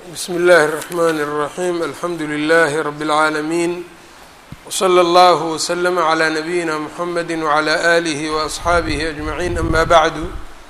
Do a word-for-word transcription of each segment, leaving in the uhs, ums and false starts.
بسم الله الرحمن الرحيم الحمد لله رب العالمين وصلى الله وسلم على نبينا محمد وعلى آله وأصحابه أجمعين أما بعد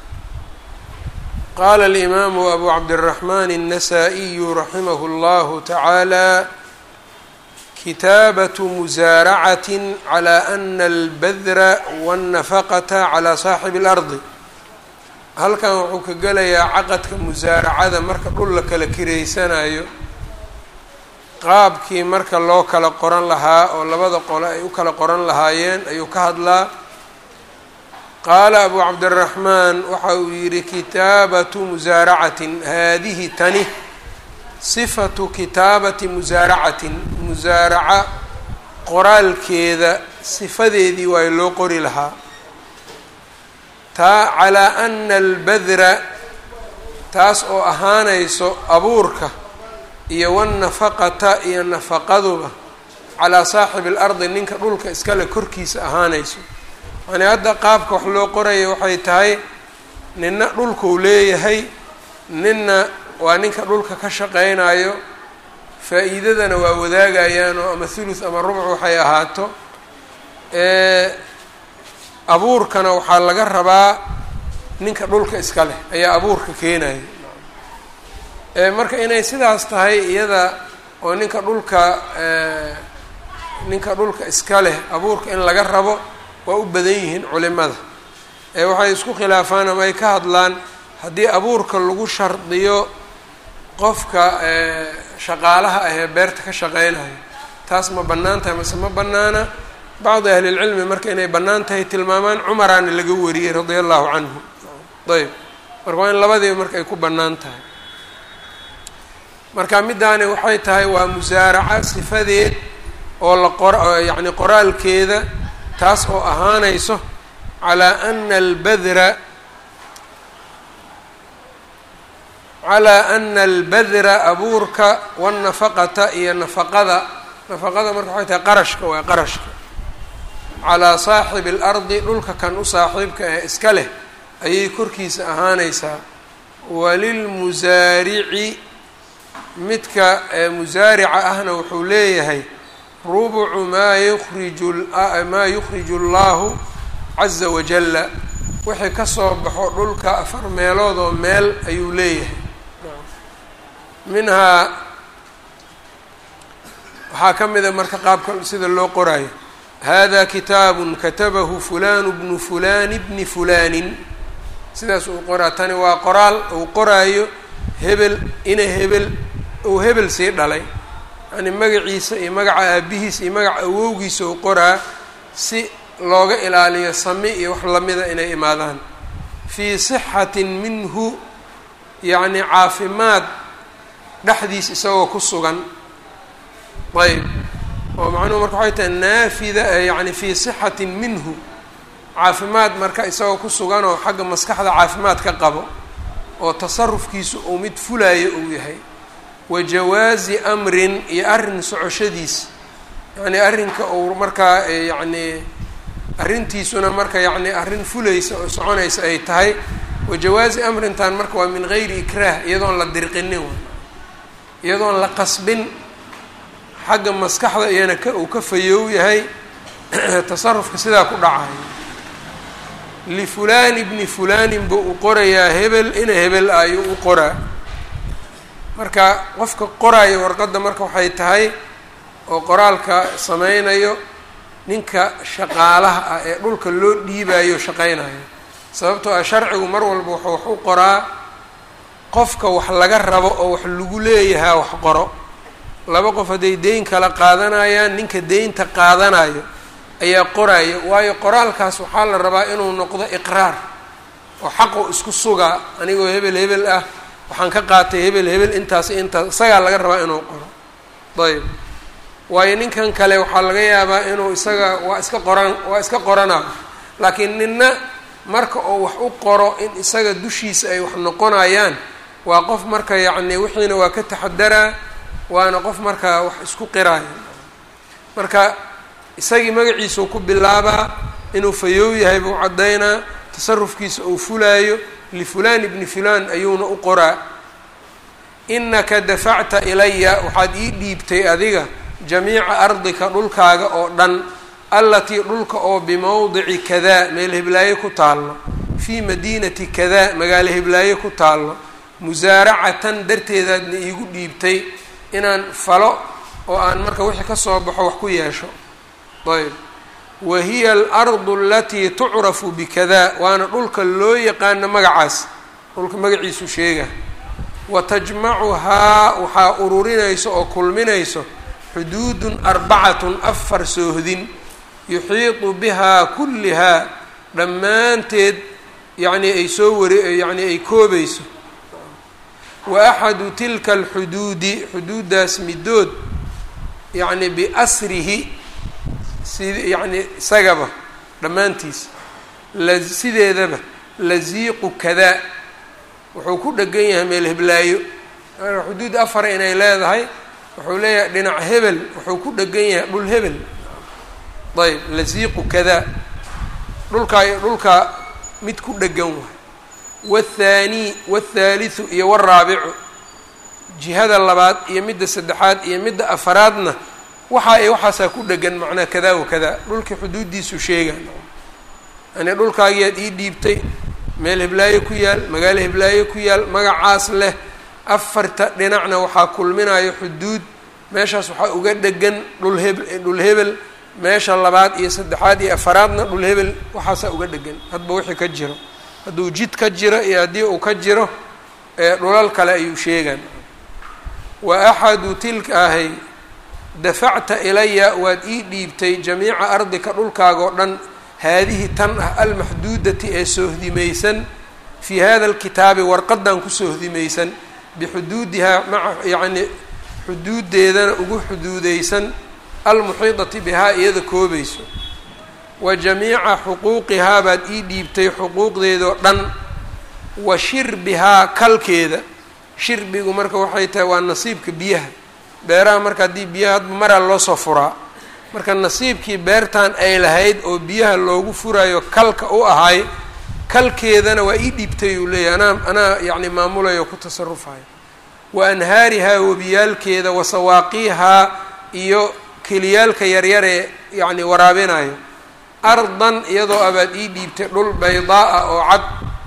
قال الإمام أبو عبد الرحمن النسائي رحمه الله تعالى كتابة مزارعة على أن البذر والنفقة على صاحب الأرض. halkan wuxuu ka gelayaa caqadka musaaracada marka dhul la kala kireysanayo qaabkii marka loo kala qoran lahaa oo labada qole ay u kala qoran lahaayeen ayuu ka hadlaa. qaala abu cabdiraxmaan waxa uu yidhi kitaabatu musaaracatin haadihi tani sifatu kitaabati musaaracatin musaaraca qoraalkeeda sifadeedii waa loo qori lahaa taa calaa ana albadra taas oo ahaanayso abuurka iyo wannafaqata iyo nafaqaduba calaa saaxibi اlardi ninka dhulka iskale korkiisa ahaanayso. yani hadda qaabka wax loo qoraya waxay tahay nina dhulkuu leeyahay nina waa ninka dhulka ka shaqaynayo faa-iidadana waa wadaagayaan oo ama thuluth ama rubc waxay ahaato abuurkana waxaa laga rabaa ninka dhulka iska leh ayaa abuurka keenaya. marka inay sidaas tahay iyada oo ninka dhulka ninka dhulka iska leh abuurka in laga rabo waa u badan yihiin culimada. waxay isku khilaafaan ama ay ka hadlaan haddii abuurka lagu shardiyo qofka shaqaalaha ahee beerta ka shaqeynayo taas ma bannaan tahay mase ma bannaana. bacdi ahli lcilmi marka inay bannaan tahay tilmaamaan cumaraana laga wariyey radia allahu canhu. ayb marka waa in labadiiba marka ay ku bannaan tahay. marka middaani waxay tahay waa musaaraca sifadeed oo la qor yacni qoraalkeeda taas oo ahaanayso calaa ana albadra calaa ana albadra abuurka wannafaqata iyo nafaqada nafaqada marka waxay tahay qarashka waa qarashka calaa saaxibi اlardi dhulka kan u saaxiibka ee iska leh ayay korkiisa ahaanaysaa. walilmusaarici midka musaarica ahna wuxuu leeyahay rubucu maa yuriju maa yukhriju اllahu caza wajala wixii kasoo baxo dhulka afar meelood oo meel ayuu leeyahay. minhaa waxaa ka mida marka qaabka sida loo qoraayo hada kitaabu katabahu fulanu bnu fulani bni fulanin sidaas uu qoraa. tani waa qoraal uu qoraayo hebel ina hebel uu hebel sii dhalay yani magaciisa iyo magaca aabihiisa iyo magaca awowgiisa uu qoraa si looga ilaaliyo sami iyo wax lamida inay imaadaan fii sixatin minhu yacni caafimaad dhexdiis isagoo ku sugan. ayb oo macnuhu marka waxay tahay naafida yani fii sixatin minhu caafimaad marka isagoo ku sugan oo xagga maskaxda caafimaad ka qabo oo tasarufkiisu uu mid fulaayo uu yahay. wa jawaazi amrin iyo arrin socoshadiis yani arrinka uu markaa yacni arrintiisuna marka yacni arrin fulaysa oo soconaysa ay tahay. wa jawaazi amrintan marka waa min gayri ikraah iyadoon la dirqinin iyadoon la qasbin xagga maskaxda iyana ka uu ka fayoow yahay tasarufka sidaa ku dhacayo. lifulani bni fulanin buu u qorayaa hebel ina hebel ayuu u qoraa. marka qofka qoraayo warqadda marka waxay tahay oo qoraalka sameynayo ninka shaqaalaha ah ee dhulka loo dhiibayo shaqeynayo. sababtoo ah sharcigu mar walba wuxuu wax u qoraa qofka wax laga rabo oo wax lagu leeyahaa wax qoro. laba qof hadday deyn kala qaadanayaan ninka deynta qaadanayo ayaa qoraayo waayo qoraalkaas waxaa la rabaa inuu noqdo iqraar oo xaqu isku sugaa anigoo hebel hebel ah waxaan ka qaatay hebel hebel intaas intaas isagaa laga rabaa inuu qoro. ayb waayo ninkan kale waxaa laga yaabaa inuu isaga waa iska qoran waa iska qoranayo laakiin nina marka oo wax u qoro in isaga dushiisa ay wax noqonayaan waa qof marka yacni wixiina waa ka taxadaraa waana qof markaa wax isku qiraayo. marka isagii magaciisau ku bilaabaa inuu fayoow yahay buu caddaynaa tasarufkiisa uu fulaayo lifulaan ibni fulaan ayuuna u qoraa. inaka dafacta ilaya waxaad ii dhiibtay adiga jamiica ardika dhulkaaga oo dhan allatii dhulka oo bimowdici kadaa meel heblaaye ku taallo fii madiinati kadaa magaalo heblaaye ku taallo musaaracatan darteedaadna iigu dhiibtay inaan falo oo aan marka wixii ka soo baxo wax ku yeesho. ayb wa hiya alardu alatii tucrafu bikadaa waana dhulka loo yaqaano magacaas dhulka magaciisu sheega wa tajmacuhaa waxaa ururinayso oo kulminayso xuduudun arbacatun afar soohdin yuxiiطu bihaa kullihaa dhammaanteed yacnii ay soo wari yacni ay koobayso. wa axadu tilka alxuduudi xuduuddaas midood yacni biasrihi sid yacni isagaba dhammaantiis la sideedaba laziiqu kadaa wuxuu ku dhegan yahay meel heblaayo xuduud afar inay leedahay wuxuu leeyahay dhinac hebel wuxuu ku dhegan yahay dhul hebel. ayb laziiqu kadaa dhulkaa dhulkaa mid ku dhegan waay. waathaanii waathaalithu iyo waraabicu jihada labaad iyo midda saddexaad iyo midda afaraadna waxa ay waxaasaa ku dhegan macnaa kadaa wa kadaa dhulkii xuduuddiisu sheegaan yani dhulkaagiyaad ii dhiibtay meel heblaayo ku yaal magaalo heblaayo ku yaal magacaas leh afarta dhinacna waxaa kulminayo xuduud meeshaas waxaa uga dhegan dhul heb dhul hebel meesha labaad iyo saddexaad iyo afaraadna dhul hebel waxaasaa uga dhegan hadba wixii ka jiro hadduu jid ka jiro iyo haddii uu ka jiro ee dhulal kale ayuu sheegaan. wa axadu tilka ahay dafacta ilaya waad ii dhiibtay jamiica ardika dhulkaaga oo dhan haadihi tan ah almaxduudati ee soohdimaysan fii hada alkitaabi warqadan ku soohdimaysan bixuduudihaa maca yacni xuduuddeedana ugu xuduudaysan almuxiidati bihaa iyada koobayso. wa jamiica xuquuqihaa baad ii dhiibtay xuquuqdeedoo dhan wa shirbihaa kalkeeda shirbigu marka waxay tahay waa nasiibka biyaha beeraha marka haddii biyaha hadba maraa loo soo furaa marka nasiibkii beertan ay lahayd oo biyaha loogu furayo kalka u ahay kalkeedana waa ii dhiibtay uu leeyahay anaa anaa yacni maamulayo ku tasarufayo. wa anhaarihaa webiyaalkeeda wa sawaaqiihaa iyo keliyaalka yaryaree yacni waraabinayo ardan iyadoo abaad ii dhiibtay dhul baydaa-a oo cad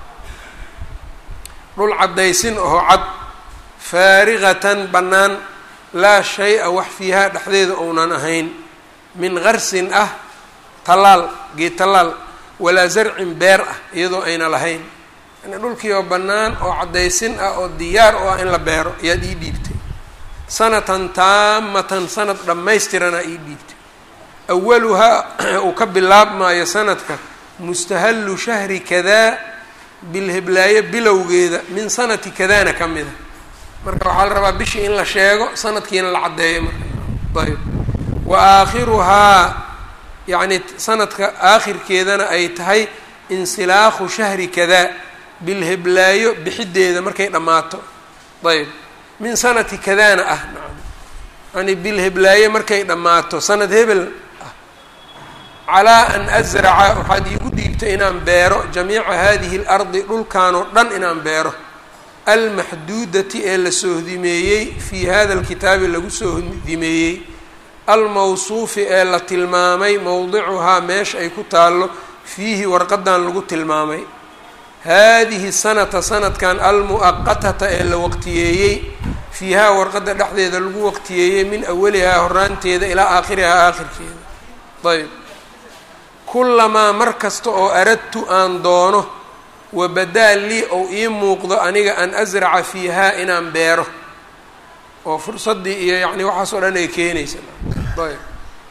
dhul caddaysin oo cad faarigatan bannaan laa shay-a wax fiihaa dhexdeeda ounan ahayn min qarsin ah tallaal geed tallaal walaa zarcin beer ah iyadoo ayna lahayn yani dhulkii oo bannaan oo caddaysin ah oo diyaar oo ah in la beero ayaad ii dhiibtay. sanatan taamatan sanad dhammaystiranaa ii dhiibtay awaluhaa uu ka bilaabmaayo sanadka mustahallu shahri kadaa bilheblaayo bilowgeeda min sanati kadaana ka mida marka waxaa la rabaa bishii in la sheego sanadkiina la caddeeyo marka. ayb wa aakhiruhaa yacni sanadka aakhirkeedana ay tahay insilaakhu shahri kadaa bilheblaayo bixideeda markay dhammaato. ayb min sanati kadaana ah nacam yani bilheblaayo markay dhammaato sanad hebel ah calaa an asraca waxaad iigu dhiibtay inaan beero jamiica hadihi alardi dhulkaanoo dhan inaan beero almaxduudati ee la soohdimeeyey fii hada alkitaabi lagu soohdimeeyey almawsuufi ee la tilmaamay mowdicuhaa meesha ay ku taallo fiihi warqadan lagu tilmaamay. haadihi sanata sanadkan almu'aqatata ee la waqtiyeeyey fiihaa warqadda dhexdeeda lagu waqtiyeeyey min awalihaa horaanteeda ilaa aakhirihaa aakhirkeeda. ayb kullamaa mar kasta oo aradtu aan doono wabadaa lii ou ii muuqdo aniga an asraca fiihaa inaan beero oo fursaddii iyo yacni waxaas oo dhan ay keenaysa. ayb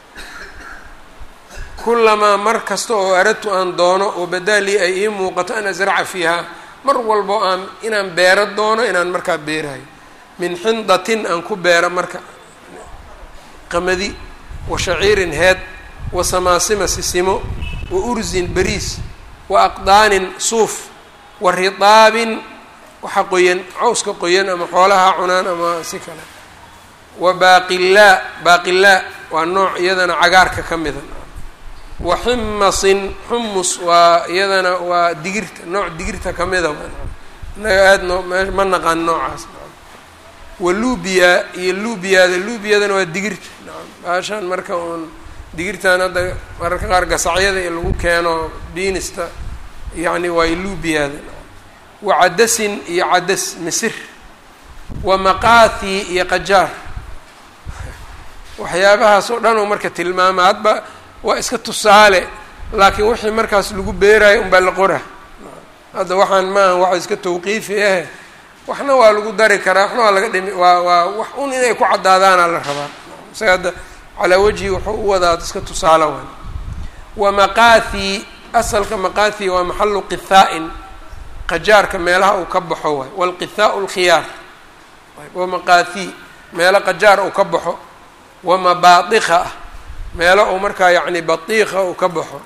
kullamaa mar kasta oo aradtu aan doono wabadaa lii ay ii muuqato an asraca fiihaa mar walbo aan inaan beero doono inaan markaa beerahayo min xindatin aan ku beero marka qamadi wa shaciirin heed wa samaasima sisimo wa ursin bariis wa aqdaanin suuf wa ridaabin waxa qoyan cawska qoyan ama xoolaha cunaan ama si kale wa baaqilaa baaqilaa waa nooc iyadana cagaarka ka mida wa ximasin xumus waa iyadana waa digirta nooc digirta ka mida inaga aada noo ma naqaan noocaas waluubiya iyo luubiyada luubiyadana waa digirta baashaan marka uun digirtaan hadda mararka qaar gasacyada in lagu keeno biinista yacni waa luubiyada wa cadasin iyo cadas misir wa maqaathi iyo qajaar waxyaabahaas oo dhan oo marka tilmaama hadba waa iska tusaale laakiin wixii markaas lagu beeraayo unbaa la qora hadda waxaan maaha waxa iska tawqiifi ah waxna waa lagu dari karaa waxna waa laga dhimi waa waa wax un inay ku caddaadaana la rabaa isaga hadda calaa wajhi wuxuu u wadaa iska tusaale waan wa maqaathi asalka maqaathi waa maxalu qithaa'in qajaarka meelaha uu ka baxo waay walqithaa'u lkhiyaar wa maqaathi meelo qajaar uu ka baxo wa mabaadikha ah meelo uu markaa yacni batiikha uu ka baxo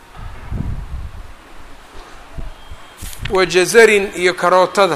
wa jazarin iyo karootada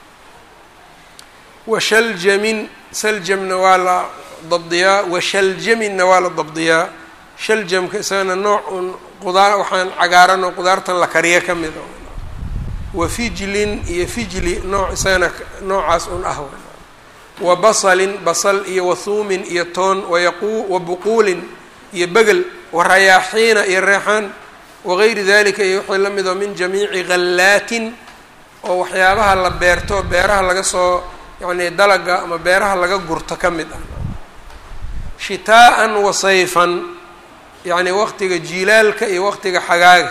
wa shaljamin saljamna waa la dabdiyaa wa shaljaminna waa la dabdiyaa shaljamka isagana nooc un qudaar waxaan cagaaran oo qudaartan la kariyo ka mid a wa fijlin iyo fijli nooc isagana noocaas un ah wa basalin basal iyo wathuumin iyo toon wayaqu wa buquulin iyo begel wa rayaaxiina iyo reexaan wagayri dalika iyo wixii la mid oo min jamiici khallaatin oo waxyaabaha la beerto beeraha laga soo yacni dalaga ama beeraha laga gurto ka mid ah shitaa'an wa sayfan yacni waqtiga jiilaalka iyo waqtiga xagaaga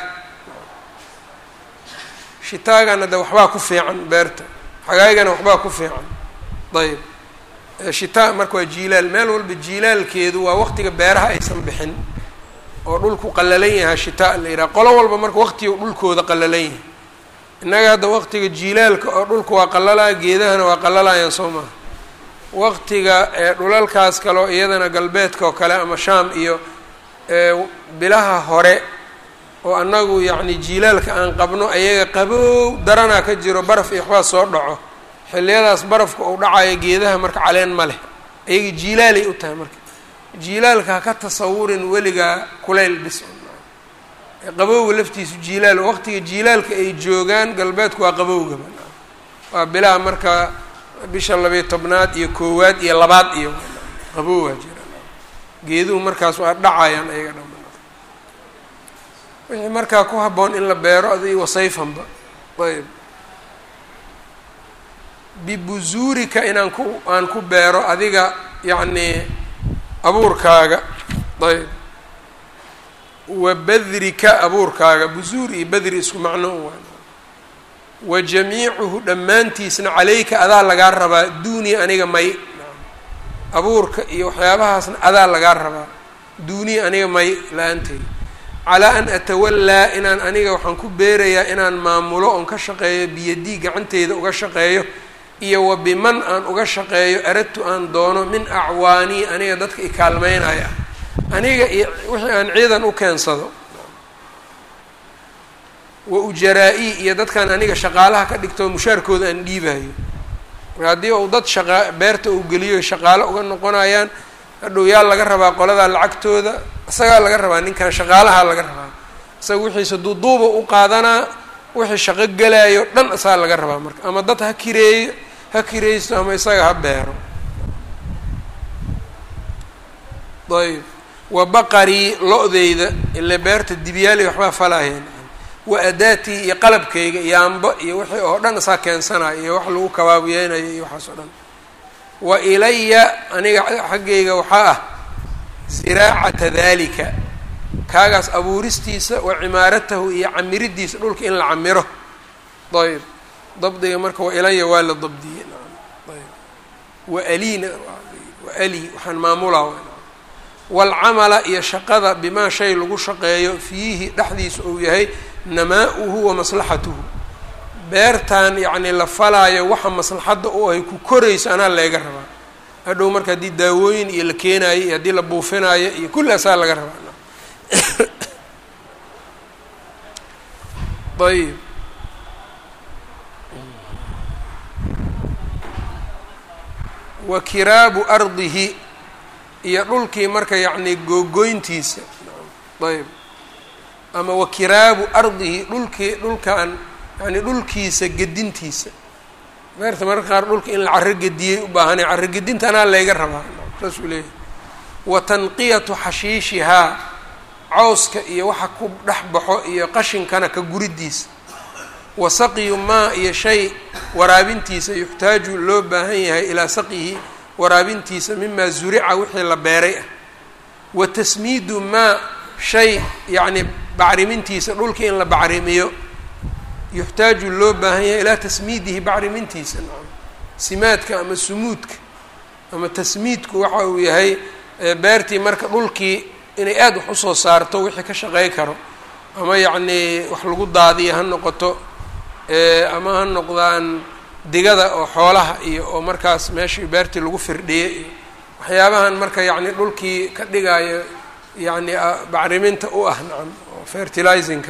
shitaagana de waxbaa ku fiican beerta xagaagana waxbaa ku fiican ayb shitaa marka waa jiilaal meel walba jiilaalkeedu waa waqtiga beeraha aysan bixin oo dhulku qallalan yahay shitaa la yidhaha qolo walba marka waqtiga dhulkooda qallalan yahay innaga hadda waqtiga jiilaalka oo dhulka waa qallalaa geedahana waa qallalayaan soo maha waqtiga ee dhulalkaas kaleo iyadana galbeedka oo kale ama shaam iyo bilaha hore oo annagu yacni jiilaalka aan qabno ayaga qabow daranaa ka jiro baraf iyo waxbaa soo dhaco xilliyadaas barafka uu dhacayo geedaha marka caleen ma leh ayaga jiilaalay u tahay marka jiilaalka ha ka tasawurin weligaa kulayl bis qabowga laftiisu jiilaal waqtiga jiilaalka ay joogaan galbeedku waa qabowga waa bilaha marka bisha labiyo tobnaad iyo koowaad iyo labaad iyo qabowgaa jira geeduhu markaas waa dhacayaan ayaga dhan wixii markaa ku habboon in la beero adi wasayfanba ayb bibuzuurika inaan ku aan ku beero adiga yacni abuurkaaga ayb wa badrika abuurkaaga buzuur iyo badri isku macno u waan wa jamiicuhu dhammaantiisna calayka adaa lagaa rabaa duuni aniga may abuurka iyo waxyaabahaasna adaa lagaa rabaa duuni aniga may la-aanteed calaa an atawallaa inaan aniga waxaan ku beerayaa inaan maamulo oon ka shaqeeyo biyadii gacanteyda uga shaqeeyo iyo wa biman aan uga shaqeeyo aradtu aan doono min acwaanii aniga dadka i kaalmeynaya aniga iyo wixii aan ciidan u keensado wa ujaraa-ii iyo dadkaan aniga shaqaalaha ka dhigto mushaarkooda aan dhiibayo marka haddii uu dad shaqa beerta uu geliyo shaqaalo uga noqonayaan hadhow yaa laga rabaa qoladaa lacagtooda isagaa laga rabaa ninkan shaqaalaha laga rabaa isaga wixiisa duuduuba u qaadanaa wixii shaqo gelaayo dhan isagaa laga rabaa marka ama dad ha kireeyo ha kireysto ama isaga ha beero ayb wa baqarii lo-deyda ile beerta dibyaali waxbaa falaayeen wa adaatii iyo qalabkayga iyo amba iyo wixii oo dhan isaa keensanayo iyo wax lagu kabaabiyeynayo iyo waxaas oo dhan wa ilaya aniga xaggayga waxaa ah ziraacata dalika kaagaas abuuristiisa wa cimaaratahu iyo camiridiisa dhulka in la camiro ayb dabdiga marka wa ilaya waa la dabdiyey ayb wa aliina wa ali waxaan maamulaa waalcamala iyo shaqada bimaa shay lagu shaqeeyo fiihi dhexdiisa uu yahay namaa-uhu wa maslaxatuhu beertan yacni la falaayo waxa maslaxadda u ay ku korayso anaa layga rabaa hadhow marka haddii daawooyin iyo la keenaayo iyo haddii la buufinaayo iyo kulli asaa laga rabaa ayb wa kiraabu ardihi iyo dhulkii marka yacni googoyntiisa ayb ama wa kiraabu ardihi dhulkii dhulkaan yani dhulkiisa gedintiisa beerta mararka qaar dhulka in la carro gediyey u baahanay carro gedinta anaa layga rabaa saasuu leeyahay. wa tanqiyatu xashiishihaa cawska iyo waxa ku dhex baxo iyo qashinkana ka guridiisa. wa saqyu maa iyo shay waraabintiisa yuxtaaju loo baahan yahay ilaa saqyihi waraabintiisa mimaa zurica wixii la beeray ah. wa tasmiidu maa shay yacni bacrimintiisa dhulka in la bacrimiyo yuxtaaju loo baahan yahay ilaa tasmiidihi bacrimintiisa. simaadka ama sumuudka ama tasmiidku waxa uu yahay beertii marka dhulkii inay aada wax usoo saarto wixii ka shaqey karo ama yacnii wax lagu daadiya ha noqoto ama ha noqdaan digada oo xoolaha iyo oo markaas meeshii beertii lagu firdhiyey iyo waxyaabahan marka yacni dhulkii ka dhigaayo yacni bacriminta u ah nacam oo fertilizingka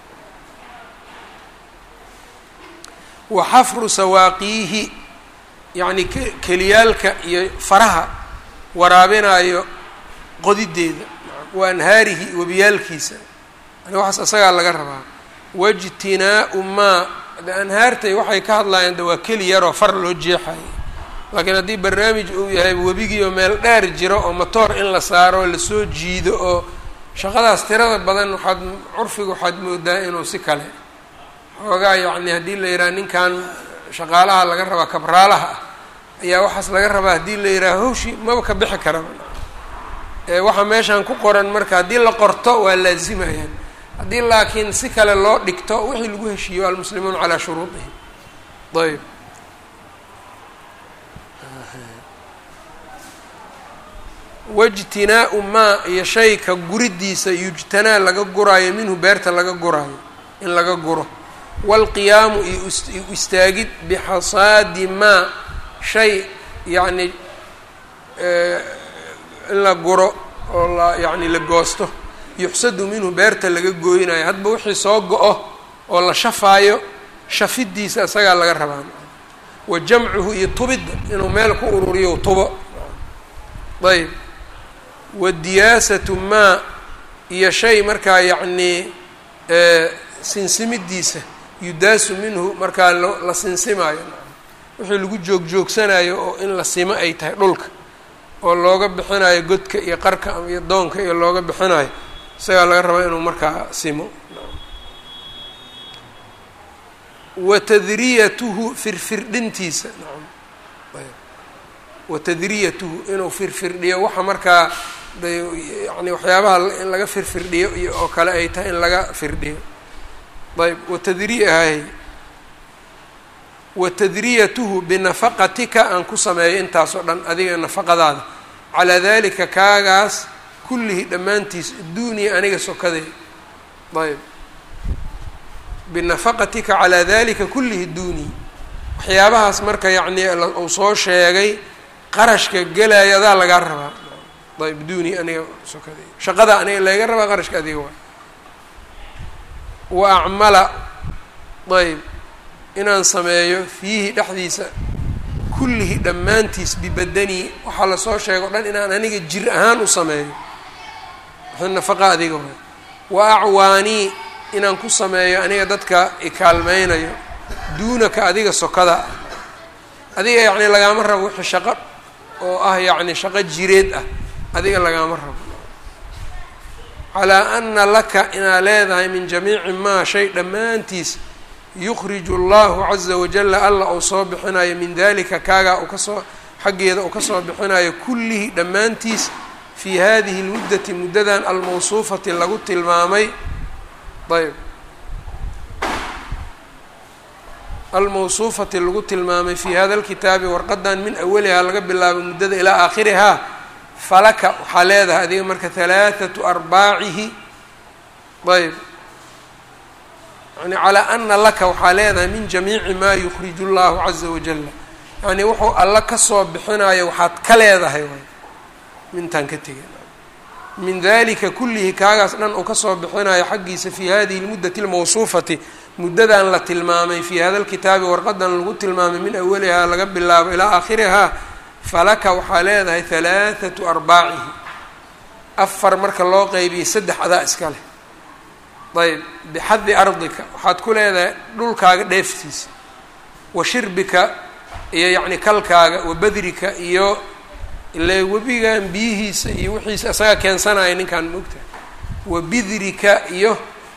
wa xafru sawaaqiihi yacni keliyaalka iyo faraha waraabinayo qodideeda wa anhaarihi wabiyaalkiisa yani waxaas asagaa laga rabaa. waijtinaau maa de anhaartay waxay ka hadlayaan de waa keli yaroo far loo jeexayo laakiin haddii barnaamij uu yahay webigiioo meel dheer jiro oo matoor in la saaro oo lasoo jiido oo shaqadaas tirada badan waxaad curfiga waxaad moodaa inuu si kale xoogaa yacni haddii la yidhaha ninkan shaqaalaha laga rabaa kabraalaha ah ayaa waxaas laga rabaa haddii la yidhaha hawshi maba ka bixi karaba. ewaxa meeshaan ku qoran marka haddii la qorto waa laazimayaan haddii laakiin si kale loo dhigto wixii lagu heshiiyo almuslimuun calaa shuruudihim. ayb waijtinaau maa iyo shayka guridiisa yujtanaa laga guraayo minhu beerta laga guraayo in laga guro. waalqiyaamu iyo istaagid bixasaadi maa shay yacni in la guro oo la yacni la goosto yuxsadu minhu beerta laga gooynayo hadba wixii soo go-o oo la shafaayo shafidiisa isagaa laga rabaa. wa jamcuhu iyo tubidda inuu meel ku ururiyo tubo. ayb wa diyaasatu maa iyo shay markaa yacnii sinsimidiisa yudaasu minhu markaa la sinsimaayo wixii lagu joog joogsanayo oo in la simo ay tahay dhulka oo looga bixinayo godka iyo qarka iyo doonka iyo looga bixinayo isagaa laga rabaa inuu markaa simo. wa tadriyatuhu firfirdhintiisa wa tadriyatuhu inuu firfirdhiyo waxa markaa yani waxyaabaha in laga firfirdhiyo iyo oo kale ay tahay in laga firdhiyo. ayb watadriyahay wa tadriyatuhu binafaqatika aan ku sameeyo intaasoo dhan adiga nafaqadaada calaa dalika kaagaas kullihi dhammaantiis duunii aniga sokaday. ayb binafaqatika calaa dalika kullihi duunii waxyaabahaas marka yacnii uu soo sheegay qarashka gelaya adaa lagaa rabaa. ayb duunii aniga sokaday shaqada aniga laga rabaa qarashka adiga waa. wa acmala ayb inaan sameeyo fiihi dhexdiisa kullihi dhammaantiis bibadanii waxaa lasoo sheega o dhan inaan aniga jir ahaan u sameeyo wixii nafaqa adiga waay. wa acwaanii inaan ku sameeyo aniga dadka ikaalmeynayo duunaka adiga sokada ah adiga yacni lagaama rabo wixii shaqo oo ah yacni shaqo jireed ah adiga lagaama rabo. calaa ana laka inaad leedahay min jamiici maa shay dhammaantiis yukriju allahu caza wajala alla uu soo bixinayo min dalika kaagaa uu kasoo xaggeeda uu kasoo bixinayo kullihi dhammaantiis fii hadihi lmuddati muddadan almawsuufati lagu tilmaamay. ayb almawsuufati lagu tilmaamay fii hada lkitaabi warqadan min awalihaa laga bilaabo muddada ilaa aakhirihaa falaka waxaa leedahay adiga marka halaathatu arbaacihi. ayb yani calaa ana laka waxaa leedahay min jamiici maa yukriju llahu caza wajala yani wuxuu alla kasoo bixinayo waxaad ka leedahay way mintaan ka tegay min dalika kullihi kaagaas dhan uu kasoo bixinayo xaggiisa fii hadihi lmuddati almawsuufati muddadan la tilmaamay fii hada lkitaabi warqadan lagu tilmaamay min awalihaa laga bilaabo ilaa aakhirihaa falaka waxaa leedahay halaathatu arbaacihi afar marka loo qeybiyey saddex adaa iska leh. ayb bixadi ardika waxaad ku leedahay dhulkaaga dheeftiisa wa shirbika iyo yacni kalkaaga wa badrika iyo ile webigan biyihiisa iyo wixiisa isaga keensanaya ninkaan moogtahay wa bidrika iyo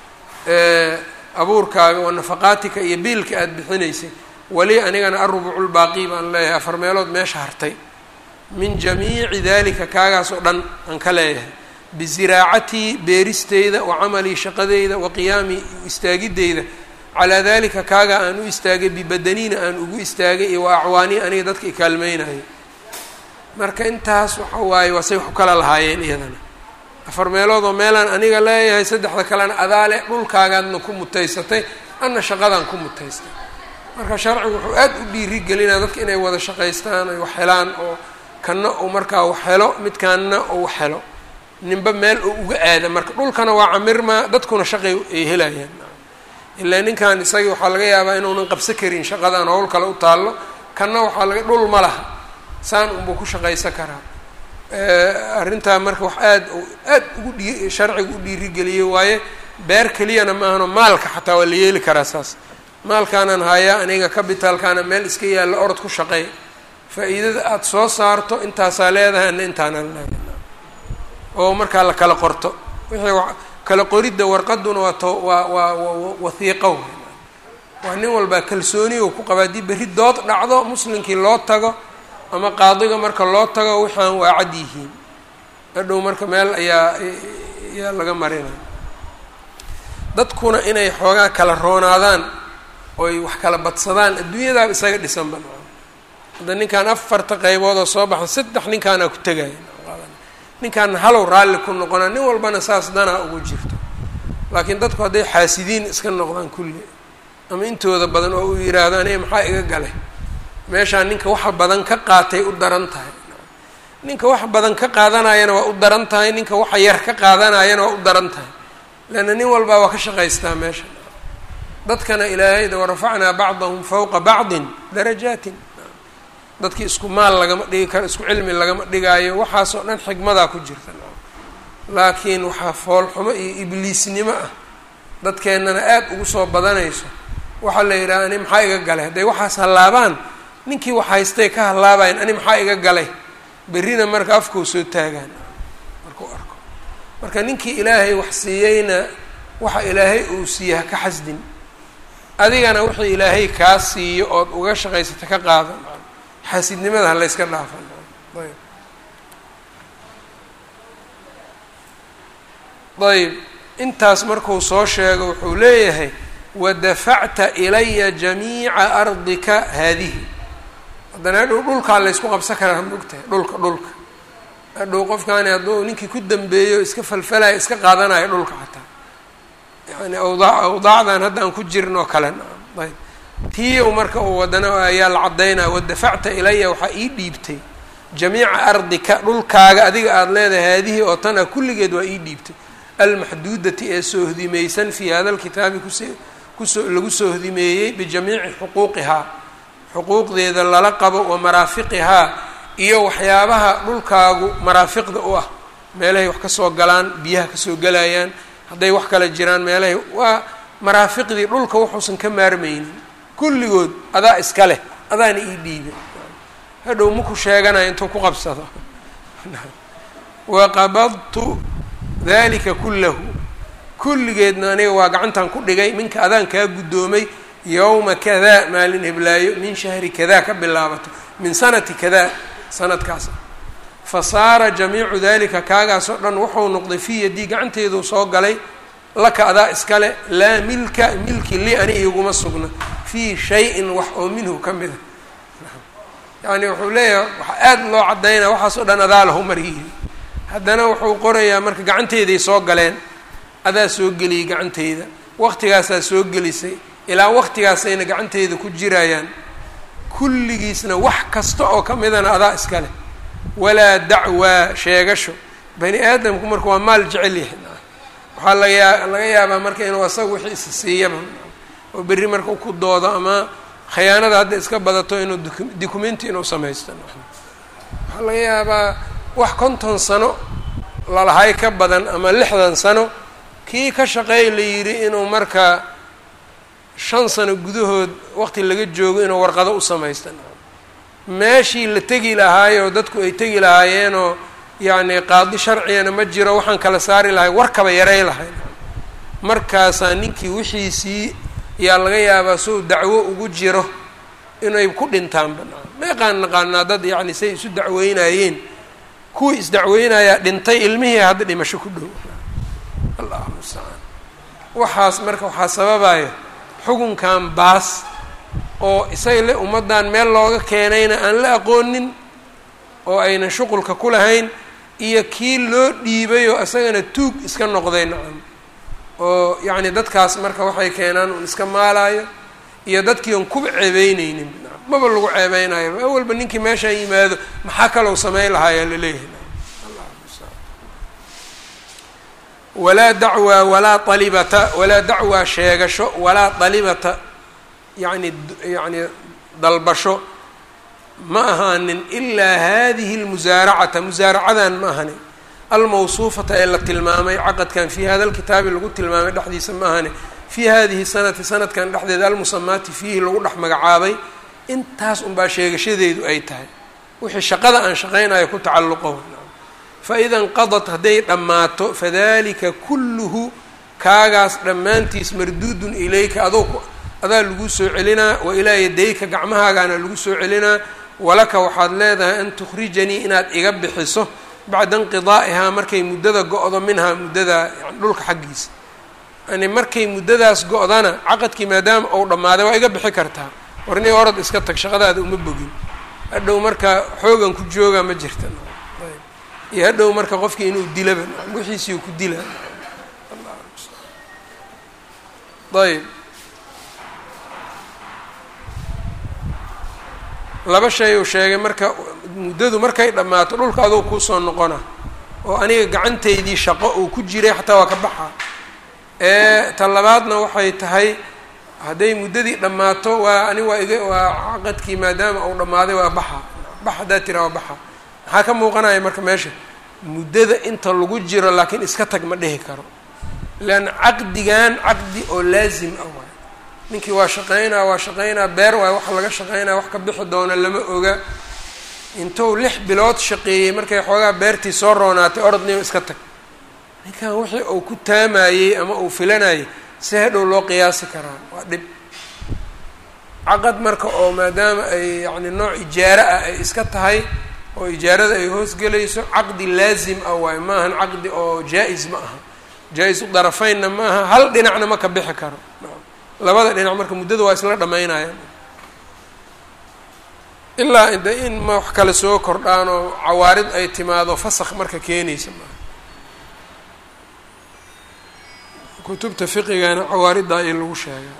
abuurkaaga wa nafaqaatika iyo biilka aada bixinaysay wali anigana arubcu lbaaqi baan leeyahay afar meelood meesha hartay min jamiici dalika kaagaas oo dhan aan ka leeyahay biziraacatii beeristeyda wa camalii shaqadeyda wa qiyaamii istaagideyda calaa dalika kaaga aan u istaagay bibadaniina aan ugu istaagay iyo wa acwaanii aniga dadka i kaalmeynaya marka intaas waxa waaye waa say wax u kala lahaayeen iyadana afar meelood oo meelaan aniga leeyahay saddexda kalena adaale dhulkaagaadna ku mutaysatay anna shaqadaan ku mutaystay marka sharcigu wuxuu aada u dhiirigelinaa dadka inay wada shaqaystaan ay wax helaan oo kanna uu markaa wax helo midkaanna uu wax helo ninba meel oo uga aada marka dhulkana waa camirmaa dadkuna shaqay ay helayaan ilaa ninkan isagii waxaa laga yaabaa inuunan qabsan karin shaqadan howl kale u taallo kanna waxaa laga dhul ma laha saan unbuu ku shaqaysan karaa arrintaa marka wax aada aada ugu dhi sharciga u dhiirigeliyey waaye beer keliyana ma ahano maalka xataa waa la yeeli karaa saas maalkaanaan hayaa aniga cabitaalkaana meel iska yaalla orod ku shaqeey faa-iidada aada soo saarto intaasaa leedahay ana intaanaan leedahay oo markaa la kala qorto wixii kala qoridda warqaduna waa to waa waa wahiiqo waa nin walbaa kalsooni oo ku qaba haddii berri dood dhacdo muslimkii loo tago ama qaadiga marka loo tago waxaan waa cad yihiin hadhow marka meel ayaa ayaa laga marinaya dadkuna inay xoogaa kala roonaadaan oy wax kala badsadaan adduunyadaaba isaga dhisanba hadda ninkaan afarta qaybood oo soo baxan saddex ninkaanaa ku tegaya ninkaan halow raalli ku noqonaa nin walbana saas danaa ugu jirto laakiin dadku hadday xaasidiin iska noqdaan kulli ama intooda badan oo uu yidhaahdo aniga maxaa iga galay meeshaan ninka waxa badan ka qaatay u daran tahay ninka wax badan ka qaadanayana waa u daran tahay ninka waxa yar ka qaadanayana waa u daran tahay leanna nin walbaa waa ka shaqaystaa meesha dadkana ilaahayda warafacnaa bacdahum fawqa bacdin darajaatin dadkii isku maal lagama dhigi karo isku cilmi lagama dhigaayo waxaasoo dhan xigmadaa ku jirta laakiin waxaa foolxumo iyo ibliisnimo ah dadkeennana aada ugu soo badanayso waxaa la yidhaha ani maxaa iga galay hadday waxaas hallaabaan ninkii wax haystay ka hallaabayan ani maxaa iga galay berrina marka afkau soo taagaan markuu arko marka ninkii ilaahay wax siiyeyna waxa ilaahay uu siiye ha ka xasdin adigana wixii ilaahay kaa siiyo ood uga shaqaysata ka qaada xaasidnimada ha layska dhaafan ayb ayb intaas markuu soo sheego wuxuu leeyahay wadafacta ilaya jamiica ardika haadihi haddana hadhow dhulkaa laysku qabsan karaa maogtahay dhulka dhulka hadhow qofkaani hadduu ninkii ku dambeeyo iska falfalayo iska qaadanayo dhulka xataa yani awdaa awdaacdan hadda aan ku jirnoo kale ayb tiiw marka uu wadana ayaa la caddaynaya wadafacta ilaya waxaa ii dhiibtay jamiica ardika dhulkaaga adiga aada leedahay haadihii oo tan ah kulligeed waa ii dhiibtay almaxduudati ee soo hodimaysan fii hada lkitaabi kus kusoo lagu soo hodimeeyey bijamiici xuquuqihaa xuquuqdeeda lala qabo wa maraafiqihaa iyo waxyaabaha dhulkaagu maraafiqda u ah meelahay wax ka soo galaan biyaha kasoo galayaan hadday wax kala jiraan meelahay waa maraafiqdii dhulka wuxuusan ka maarmaynin kulligood adaa iska leh adaana ii dhiibay hadhow maku sheeganayo intuu ku qabsado waqabadtu dalika kullahu kulligeedna aniga waa gacantan ku dhigay minka adaan kaa guddoomay yowma kadaa maalin heblaayo min shahri kadaa ka bilaabato min sanati kadaa sanadkaas fa saara jamiicu dalika kaagaasoo dhan wuxuu noqday fii yaddii gacanteeduu soo galay laka adaa iskale laa milka milki li ani iguma sugna fii shay-in wax oo minhu ka mida yacni wuxuu leeyahay waxa aada loo caddaynaya waxaasoo dhan adaa lahu maryihi haddana wuxuu qorayaa marka gacanteeday soo galeen adaa soo geliyey gacanteyda waqtigaasaa soo gelisay ilaa waqtigaasayna gacanteyda ku jirayaan kulligiisna wax kasta oo ka midana adaa iskale walaa dacwaa sheegasho bani aadamku marka waa maal jecel yahay waxaa laga laga yaabaa marka inuu asaga wixii is siiyaba oo berri marka ku doodo ama khiyaanada hadda iska badato inuu documenti inuu samaysto waxaa laga yaabaa wax konton sano lalahay ka badan ama lixdan sano kii ka shaqeey la yidhi inuu marka shan sano gudahood waqti laga joogo inuu warqado u samaysto meeshii la tegi lahaayoo dadku ay tegi lahaayeenoo yacni qaadi sharcigana ma jiro waxaan kala saari lahay warkaba yaray lahay markaasaa ninkii wixiisii yaa laga yaabaa soo dacwo ugu jiro inay ku dhintaan banaan meeqaan naqaanaa dad yacni say isu dacweynayeen kuwii isdacweynayaa dhintay ilmihii hadda dhimasho ku dhow allahu mustacaan waxaas marka waxaa sababayo xukunkan baas oo isaga le ummaddan meel looga keenayna aan la aqoonin oo aynan shuqulka ku lahayn iyo kii loo dhiibay oo isagana tuug iska noqday nacam oo yacni dadkaas marka waxay keenaan un iska maalaayo iyo dadkii on kuba ceebeyneynin maba lagu ceebeynayo awalba ninkii meeshaan yimaado maxaa kaloo sameyn lahaayaa laleeyahay walaa dacwaa walaa alibata walaa dacwaa sheegasho walaa dalibata yani yani dalbasho ma ahaanin ilaa hadihi lmusaaracata musaaracadan ma ahani almawsuufata ee la tilmaamay caqadkan fii hada lkitaabi lagu tilmaamay dhexdiisa ma ahani fii hadihi sanati sanadkan dhexdeeda almusamaati fiihi lagu dhex magacaabay intaas unbaa sheegashadeedu ay tahay wixii shaqada aan shaqaynayo ku tacalluqo faida inqadat hadday dhammaato fadalika kulluhu kaagaas dhammaantiis marduudun ilayka adoo adaa lagu soo celinaa wa ilaa yadayka gacmahaagaana lagu soo celinaa walaka waxaad leedahay an tukhrijanii inaad iga bixiso bacda inqidaa'ihaa markay muddada go-do minhaa muddada yani dhulka xaggiisa yani markay muddadaas go-dana caqadkii maadaama ou dhammaaday waa iga bixi kartaa war inay orod iska tag shaqadaada uma bogin hadhow marka xoogan ku joogaa ma jirta iyo hadhow marka qofkii inuu dilaba wixiisii ku dila ayb laba shay uu sheegay marka muddadu markay dhammaato dhulka aduu kuusoo noqona oo aniga gacantaydii shaqo uu ku jiray xataa waa ka baxa ee ta labaadna waxay tahay hadday muddadii dhammaato waa ani waa iga waa caqadkii maadaama uu dhammaaday waa baxa bax haddaa tiraa waa baxa maxaa ka muuqanaya marka meesha muddada inta lagu jiro laakiin iska tag ma dhihi karo leanna caqdigan caqdi oo laazim ah waay ninkii waa shaqaynaa waa shaqaynaa beer waay waxa laga shaqaynaa wax ka bixi doona lama oga intuu lix bilood shaqeeyey markay xoogaa beertii soo roonaatay orodniyo iska tag ninkan wixii uu ku taamayey ama uu filanayay si hadhow loo qiyaasi karaa waa dhib caqad marka oo maadaama ay yacni nooc ijaaro ah ay iska tahay oo ijaarada ay hoosgelayso caqdi laazim ah waayo ma ahan caqdi oo jaa-is ma aha jaa-isu darafaynna ma aha hal dhinacna ma ka bixi karo labada dhinac marka muddada waa isla dhammaynayaan ilaa de in ma wax kale soo kordhaan oo cawaarid ay timaado fasakh marka keenaysa maaha kutubta fiqigana cawaariddaa in lagu sheegaa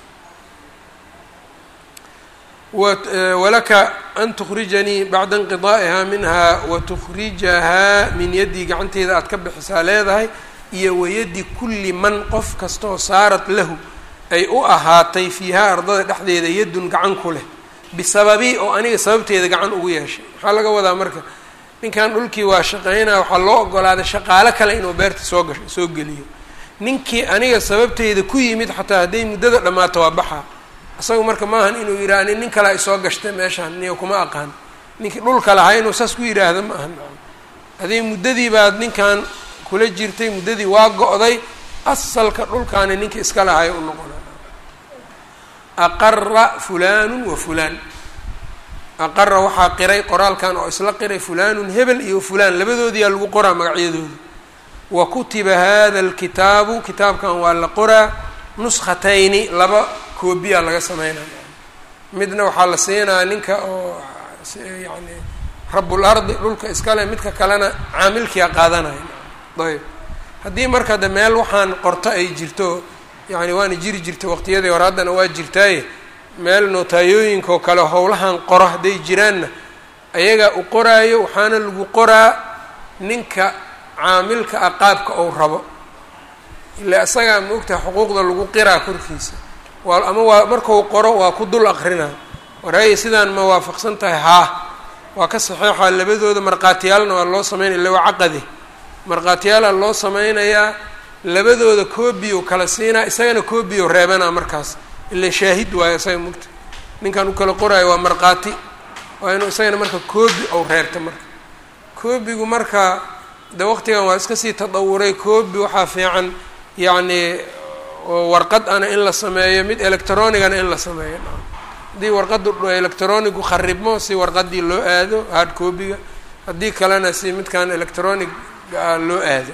walaka an tukhrijanii bacda inqidaa'ihaa minhaa watukhrijahaa min yaddii gacanteeda aad ka bixisaa leedahay iyo wayaddi kulli man qof kastaoo saarat lahu ay u ahaatay fiihaa ardada dhexdeeda yaddun gacan ku leh bisababi oo aniga sababteeda gacan ugu yeeshay maxaa laga wadaa marka ninkan dhulkii waa shaqaynaa waxaa loo ogolaaday shaqaalo kale inuu beerta soo gasho soo geliyo ninkii aniga sababteeda ku yimid xataa hadday muddada dhammaato waa baxaa isaga marka maahan inuu yidhaha nin nin kalea isoo gashtay meeshaan niyo kuma aqaan ninkii dhulka lahaa inuu saas ku yidhaahda ma ahan hadii muddadii baad ninkan kula jirtay muddadii waa go-day asalka dhulkaani ninka iska lahayo u noqona aqara fulaanu wa fulaan aqara waxaa qiray qoraalkan oo isla qiray fulaanun hebel iyo fulaan labadoodiyaa lagu qoraa magacyadooda wa kutiba hada alkitaabu kitaabkan waa la qoraa nuskhatayni laba koobiyaa laga sameynaya midna waxaa la siinaya ninka oo yani rabul ardi dhulka iskale midka kalena caamilkiia qaadanaya ayb haddii marka de meel waxaan qorto ay jirto yani waana jiri jirta waqtiyadii hore haddana waa jirtaaye meel notaayooyinka oo kale howlahan qoro hadday jiraanna ayagaa u qoraayo waxaana lagu qoraa ninka caamilka ah qaabka ou rabo ilaa isagaa ma ogtaha xuquuqda lagu qiraa korkiisa waa ama waa markau qoro waa ku dul aqrinaa waraaye sidaan ma waafaqsan tahay haa waa ka saxeexaa labadooda markhaatiyaalna waa loo sameynaya illa waa caqadi markhaatiyaalaa loo sameynayaa labadooda koobiyo kala siinaa isagana koobiyo reebanaa markaas ila shaahid waayo isaga mogta ninkan u kala qoraayo waa markhaati waa inuu isagana marka koobi ou reerta marka koobigu marka de waqtigan waa iska sii tadawuray koobi waxaa fiican yacni warqad ana in la sameeyo mid electronigana in la sameeyo haddii warqaddu electronigu kharibmo si warqadii loo aado hard coobiga haddii kalena si midkan electronic loo aado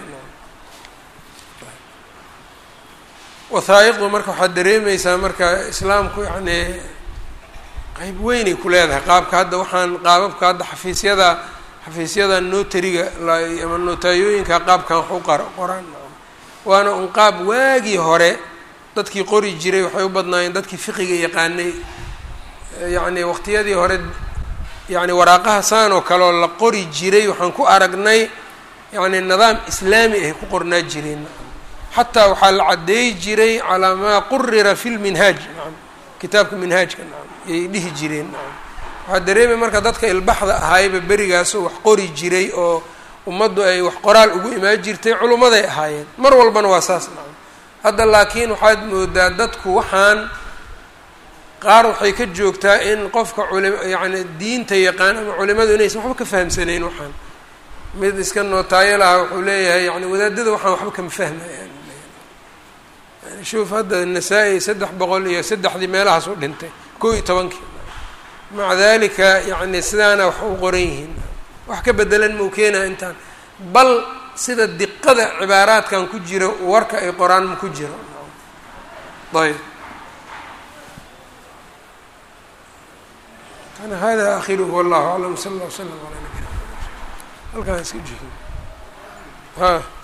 wathaa'iqdu marka waxaad dareemaysaa marka islaamku yacni qayb weynay ku leedahay qaabka hadda waxaan qaababka hadda xafiisyada xafiisyada notariga ama notaayooyinka qaabkan wax u qar qoraan waana un qaab waagii hore dadkii qori jiray waxay u badnaayeen dadkii fiqiga yaqaanay yacni waqtiyadii hore yacni waraaqaha saan oo kale oo la qori jiray waxaan ku aragnay yacni nidaam islaami ah ku qornaa jireen xataa waxaa la caddeey jiray calaa maa qurira fi lminhaaj nacam kitaabka minhaajka nacam yay dhihi jireen nacam waxaa dareemay marka dadka ilbaxda ahayba berigaasoo wax qori jiray oo ummaddu ay wax qoraal ugu imaan jirtay culummaday ahaayeen mar walbana waa saas nacam hadda laakiin waxaad moodaa dadku waxaan qaar waxay ka joogtaa in qofka culi yacni diinta yaqaan ama culimadu inaysan waxba ka fahamsanayn waxaan mid iska nootaayo lahaa wuxuu leeyahay yani wadaadada waxaan waxba kama fahmayaan yani shuuf hadda nasaa-i saddex boqol iyo saddexdii meelahaas u dhintay kow iyo tobankii maca dalika yacni sidaana wax u qoran yihiin wax ka bedelan mau keenaa intaan bal sida diqada cibaaraadkan ku jira warka ay qoraan ma ku jiro ayb kana hada akhiruhu wallahu aclam sala allah w slam ala nabiyina halkaan iska jihin ha